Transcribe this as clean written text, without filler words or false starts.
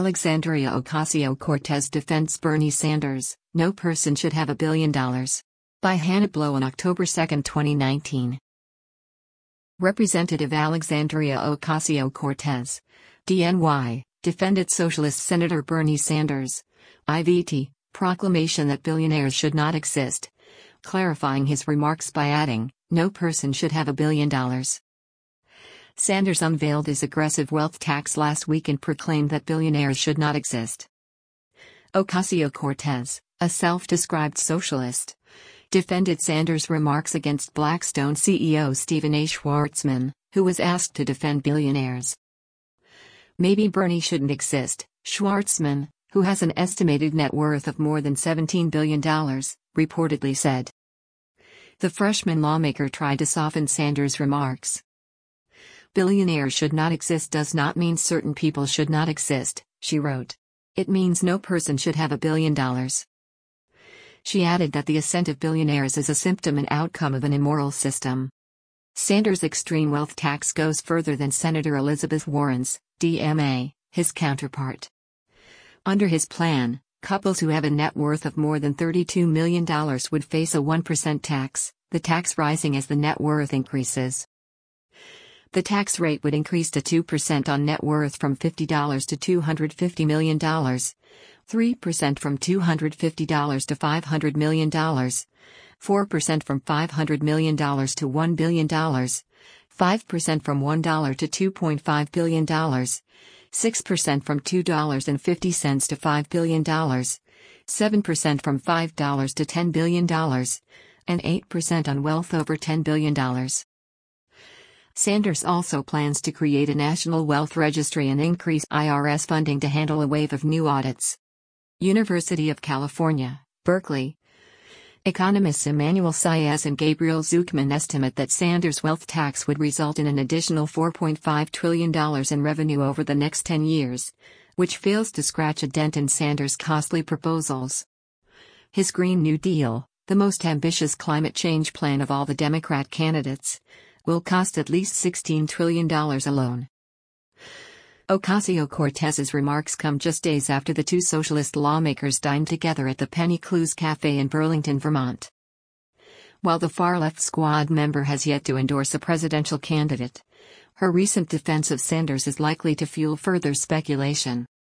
Alexandria Ocasio-Cortez defends Bernie Sanders, "No person should have $1 billion." By Hannah Blow on October 2, 2019. Representative Alexandria Ocasio-Cortez, DNY, defended Socialist Senator Bernie Sanders' IVT proclamation that billionaires should not exist, clarifying his remarks by adding, "No person should have $1 billion." Sanders unveiled his aggressive wealth tax last week and proclaimed that billionaires should not exist. Ocasio-Cortez, a self-described socialist, defended Sanders' remarks against Blackstone CEO Stephen A. Schwarzman, who was asked to defend billionaires. "Maybe Bernie shouldn't exist," Schwarzman, who has an estimated net worth of more than $17 billion, reportedly said. The freshman lawmaker tried to soften Sanders' remarks. "Billionaires should not exist does not mean certain people should not exist," she wrote. "It means no person should have $1 billion." She added that the ascent of billionaires is a symptom and outcome of an immoral system. Sanders' extreme wealth tax goes further than Senator Elizabeth Warren's, DMA, his counterpart. Under his plan, couples who have a net worth of more than $32 million would face a 1% tax, the tax rising as the net worth increases. The tax rate would increase to 2% on net worth from $50 to $250 million, 3% from $250 to $500 million, 4% from $500 million to $1 billion, 5% from $1 to $2.5 billion, 6% from $2.50 to $5 billion, 7% from $5 to $10 billion, and 8% on wealth over $10 billion. Sanders also plans to create a national wealth registry and increase IRS funding to handle a wave of new audits. University of California, Berkeley. Economists Emmanuel Saez and Gabriel Zucman estimate that Sanders' wealth tax would result in an additional $4.5 trillion in revenue over the next 10 years, which fails to scratch a dent in Sanders' costly proposals. His Green New Deal, the most ambitious climate change plan of all the Democrat candidates, will cost at least $16 trillion alone. Ocasio-Cortez's remarks come just days after the two socialist lawmakers dined together at the Penny Clues Cafe in Burlington, Vermont. While the far-left squad member has yet to endorse a presidential candidate, her recent defense of Sanders is likely to fuel further speculation.